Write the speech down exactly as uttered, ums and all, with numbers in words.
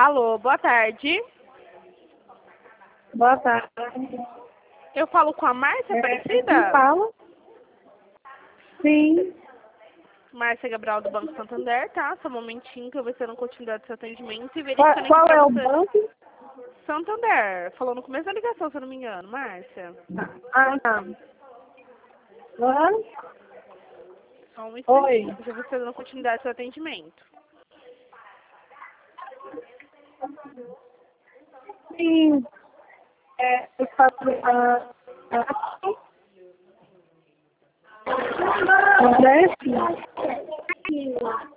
Alô, boa tarde. Boa tarde. Eu falo com a Márcia É, Aparecida? quem fala? Sim. Márcia Gabriel do Banco Santander, tá? Só um momentinho que eu vou ver se eu não continuidade do seu atendimento e Qual, verificando aqui qual pra é o você. banco? Santander, falou no começo da ligação, se eu não me engano, Márcia. Ah, tá. Hã? Só um Oi. instantinho, deixa eu ver se eu não continuidade do seu atendimento. Sim. É, eu faço a... a... André?